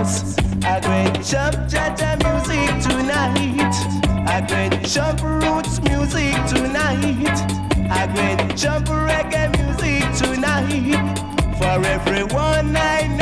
dance. I going jump Jaja music tonight. I going jump roots music tonight. I going jump reggae music tonight. For everyone I